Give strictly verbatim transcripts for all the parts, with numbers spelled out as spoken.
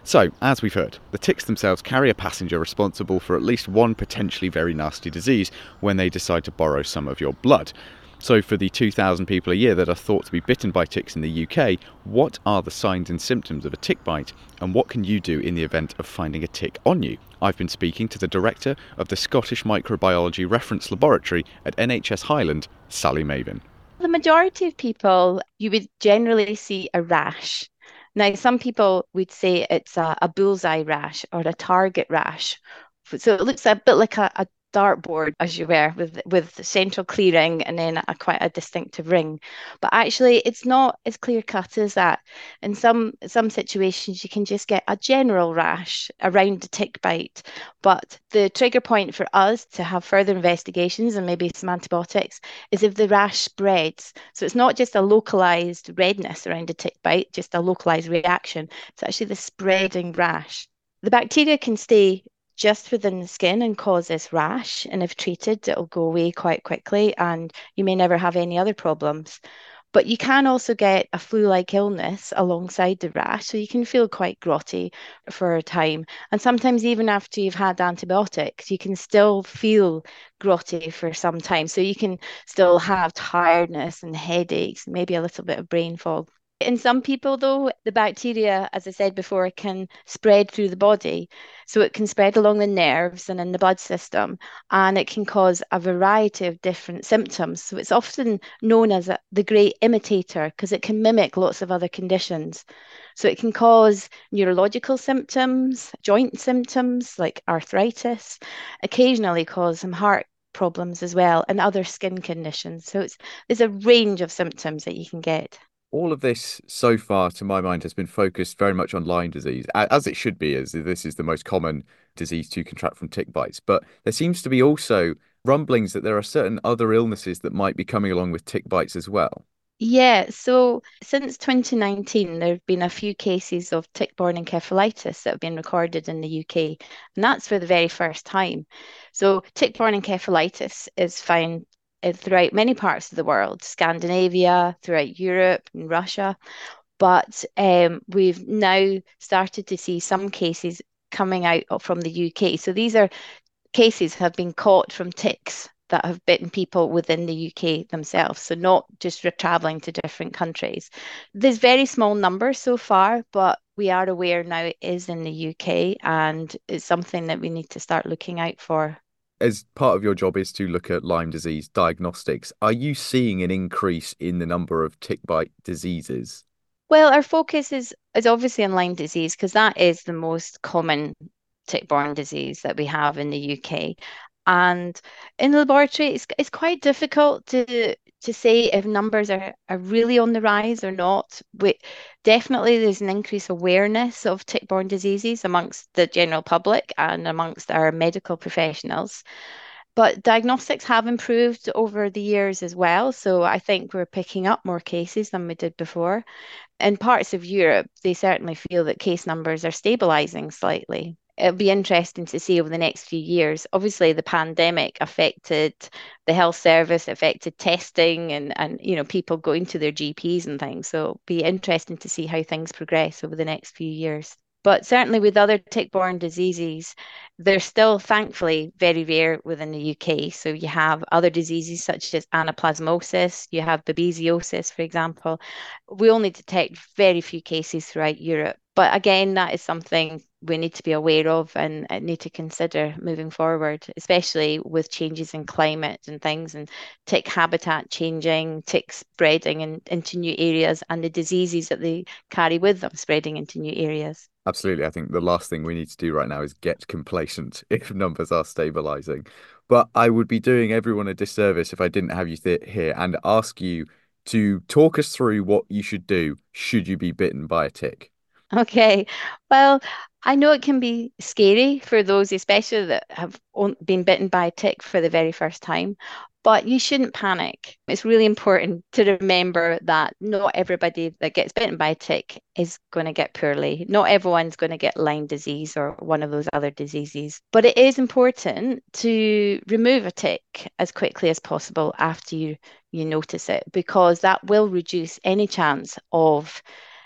So, as we've heard, the ticks themselves carry a passenger responsible for at least one potentially very nasty disease when they decide to borrow some of your blood. So, for the two thousand people a year that are thought to be bitten by ticks in the U K, what are the signs and symptoms of a tick bite, and what can you do in the event of finding a tick on you? I've been speaking to the director of the Scottish Microbiology Reference Laboratory at N H S Highland, Sally Maven. The majority of people, you would generally see a rash. Now, some people would say it's a, a bullseye rash or a target rash. So it looks a bit like a, a dartboard, as you were, with with the central clearing and then a quite a distinctive ring. But actually, it's not as clear cut as that. In some some situations, you can just get a general rash around the tick bite. But the trigger point for us to have further investigations and maybe some antibiotics is if the rash spreads. So it's not just a localized redness around a tick bite, just a localized reaction. It's actually the spreading rash. The bacteria can stay just within the skin and cause this rash. And if treated, it'll go away quite quickly and you may never have any other problems. But you can also get a flu-like illness alongside the rash, so you can feel quite grotty for a time. And sometimes even after you've had antibiotics, you can still feel grotty for some time. So you can still have tiredness and headaches, maybe a little bit of brain fog. In some people, though, the bacteria, as I said before, can spread through the body. So it can spread along the nerves and in the blood system, and it can cause a variety of different symptoms. So it's often known as a, the great imitator because it can mimic lots of other conditions. So it can cause neurological symptoms, joint symptoms like arthritis, occasionally cause some heart problems as well, and other skin conditions. So it's there's a range of symptoms that you can get. All of this so far, to my mind, has been focused very much on Lyme disease, as it should be, as this is the most common disease to contract from tick bites. But there seems to be also rumblings that there are certain other illnesses that might be coming along with tick bites as well. Yeah, so since twenty nineteen, there have been a few cases of tick-borne encephalitis that have been recorded in the U K, and that's for the very first time. So, tick-borne encephalitis is found uh, throughout many parts of the world, Scandinavia, throughout Europe and Russia. But um, we've now started to see some cases coming out of- from the U K. So these are cases have been caught from ticks that have bitten people within the U K themselves. So not just traveling to different countries. There's very small numbers so far, but we are aware now it is in the U K and it's something that we need to start looking out for. As part of your job is to look at Lyme disease diagnostics, are you seeing an increase in the number of tick bite diseases? Well, our focus is is obviously on Lyme disease because that is the most common tick-borne disease that we have in the U K. And in the laboratory, it's it's quite difficult to to say if numbers are, are really on the rise or not. We, definitely, there's an increased awareness of tick-borne diseases amongst the general public and amongst our medical professionals. But diagnostics have improved over the years as well. So I think we're picking up more cases than we did before. In parts of Europe, they certainly feel that case numbers are stabilizing slightly. It'll be interesting to see over the next few years. Obviously, the pandemic affected the health service, affected testing and, and you know, people going to their G Ps and things. So it'll be interesting to see how things progress over the next few years. But certainly with other tick-borne diseases, they're still thankfully very rare within the U K. So you have other diseases such as anaplasmosis, you have babesiosis, for example. We only detect very few cases throughout Europe. But again, that is something we need to be aware of and, and need to consider moving forward, especially with changes in climate and things and tick habitat changing, ticks spreading in, into new areas and the diseases that they carry with them spreading into new areas. Absolutely. I think the last thing we need to do right now is get complacent if numbers are stabilizing. But I would be doing everyone a disservice if I didn't have you th here and ask you to talk us through what you should do should you be bitten by a tick. Okay. Well, I know it can be scary for those, especially that have on- been bitten by a tick for the very first time, but you shouldn't panic. It's really important to remember that not everybody that gets bitten by a tick is going to get poorly. Not everyone's going to get Lyme disease or one of those other diseases. But it is important to remove a tick as quickly as possible after you you notice it because that will reduce any chance of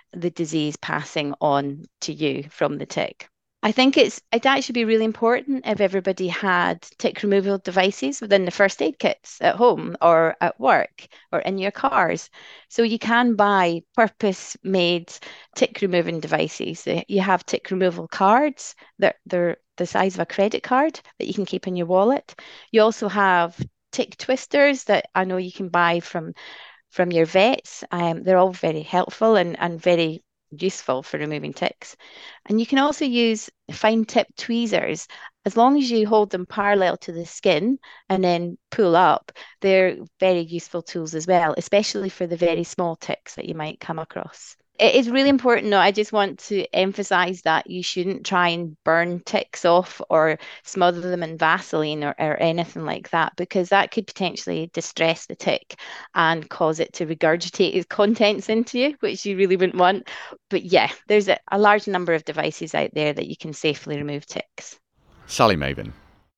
the disease passing on to you from the tick. I think it's it'd actually be really important if everybody had tick removal devices within the first aid kits at home or at work or in your cars. So you can buy purpose-made tick removing devices. Uh, You have tick removal cards that they're the size of a credit card that you can keep in your wallet. You also have tick twisters that I know you can buy from from your vets. Um, they're all very helpful and, and very useful for removing ticks. And you can also use fine tip tweezers. As long as you hold them parallel to the skin and then pull up, they're very useful tools as well, especially for the very small ticks that you might come across. It is really important, though. I just want to emphasize that you shouldn't try and burn ticks off or smother them in Vaseline or, or anything like that, because that could potentially distress the tick and cause it to regurgitate its contents into you, which you really wouldn't want. But yeah, there's a, a large number of devices out there that you can safely remove ticks. Sally Maven,